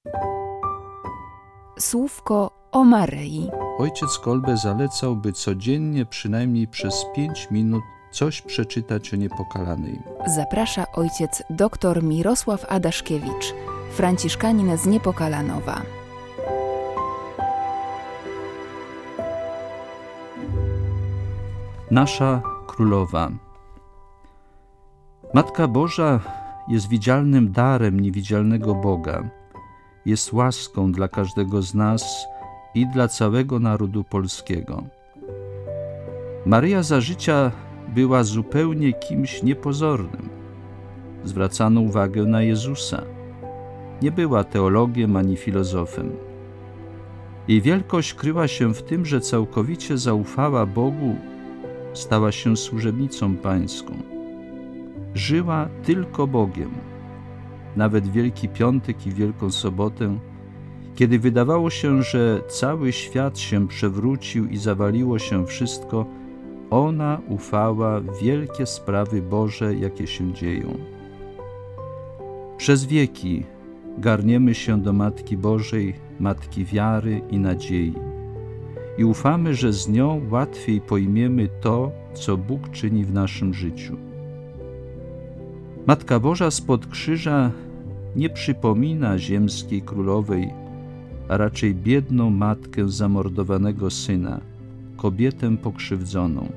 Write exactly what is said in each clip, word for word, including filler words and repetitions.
Słówko o Maryi. Ojciec Kolbe zalecał, by codziennie przynajmniej przez pięć minut coś przeczytać o Niepokalanej. Zaprasza ojciec dr Mirosław Adaszkiewicz, franciszkanin z Niepokalanowa. Nasza Królowa. Matka Boża jest widzialnym darem niewidzialnego Boga. Jest łaską dla każdego z nas i dla całego narodu polskiego. Maryja za życia była zupełnie kimś niepozornym. Zwracano uwagę na Jezusa. Nie była teologiem ani filozofem. Jej wielkość kryła się w tym, że całkowicie zaufała Bogu, stała się służebnicą pańską. Żyła tylko Bogiem. Nawet Wielki Piątek i Wielką Sobotę, kiedy wydawało się, że cały świat się przewrócił i zawaliło się wszystko, ona ufała w wielkie sprawy Boże, jakie się dzieją. Przez wieki garniemy się do Matki Bożej, Matki wiary i nadziei i ufamy, że z nią łatwiej pojmiemy to, co Bóg czyni w naszym życiu. Matka Boża spod krzyża nie przypomina ziemskiej królowej, a raczej biedną matkę zamordowanego syna, kobietę pokrzywdzoną.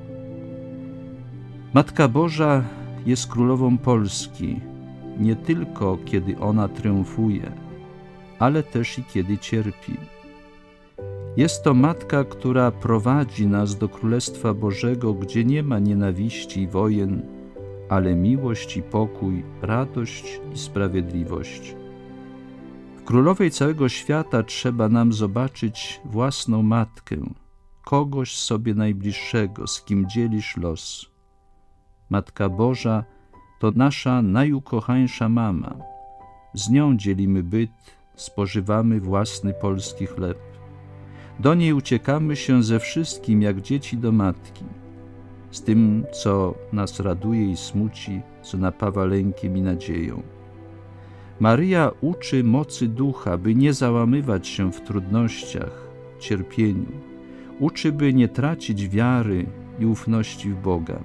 Matka Boża jest królową Polski, nie tylko kiedy ona triumfuje, ale też i kiedy cierpi. Jest to matka, która prowadzi nas do Królestwa Bożego, gdzie nie ma nienawiści i wojen, ale miłość i pokój, radość i sprawiedliwość. W Królowej całego świata trzeba nam zobaczyć własną matkę, kogoś sobie najbliższego, z kim dzielisz los. Matka Boża to nasza najukochańsza mama. Z nią dzielimy byt, spożywamy własny polski chleb. Do niej uciekamy się ze wszystkim, jak dzieci do matki. Z tym, co nas raduje i smuci, co napawa lękiem i nadzieją. Maryja uczy mocy ducha, by nie załamywać się w trudnościach, cierpieniu. Uczy, by nie tracić wiary i ufności w Boga.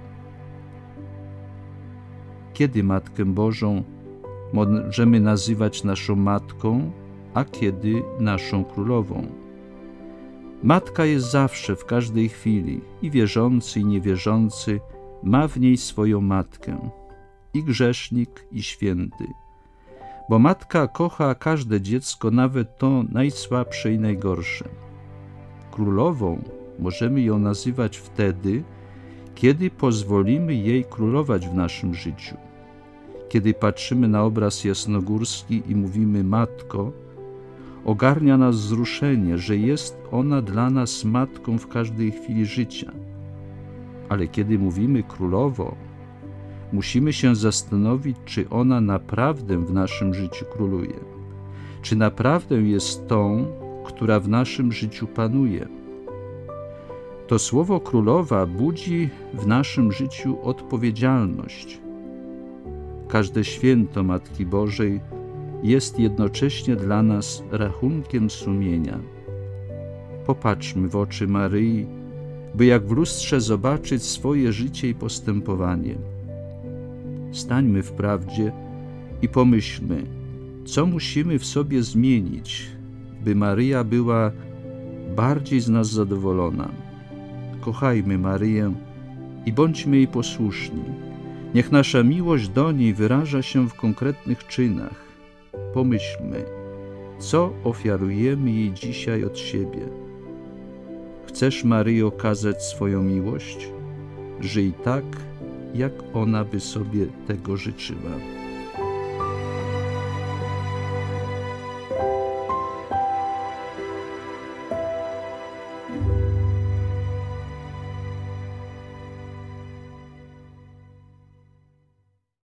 Kiedy Matkę Bożą możemy nazywać naszą matką, a kiedy naszą królową? Matka jest zawsze, w każdej chwili, i wierzący, i niewierzący ma w niej swoją matkę, i grzesznik, i święty. Bo matka kocha każde dziecko, nawet to najsłabsze i najgorsze. Królową możemy ją nazywać wtedy, kiedy pozwolimy jej królować w naszym życiu. Kiedy patrzymy na obraz jasnogórski i mówimy Matko, ogarnia nas wzruszenie, że jest ona dla nas matką w każdej chwili życia. Ale kiedy mówimy królowo, musimy się zastanowić, czy ona naprawdę w naszym życiu króluje. Czy naprawdę jest tą, która w naszym życiu panuje. To słowo królowa budzi w naszym życiu odpowiedzialność. Każde święto Matki Bożej jest jednocześnie dla nas rachunkiem sumienia. Popatrzmy w oczy Maryi, by jak w lustrze zobaczyć swoje życie i postępowanie. Stańmy w prawdzie i pomyślmy, co musimy w sobie zmienić, by Maryja była bardziej z nas zadowolona. Kochajmy Maryję i bądźmy jej posłuszni. Niech nasza miłość do niej wyraża się w konkretnych czynach. Pomyślmy, co ofiarujemy jej dzisiaj od siebie. Chcesz Maryi okazać swoją miłość? Żyj tak, jak ona by sobie tego życzyła.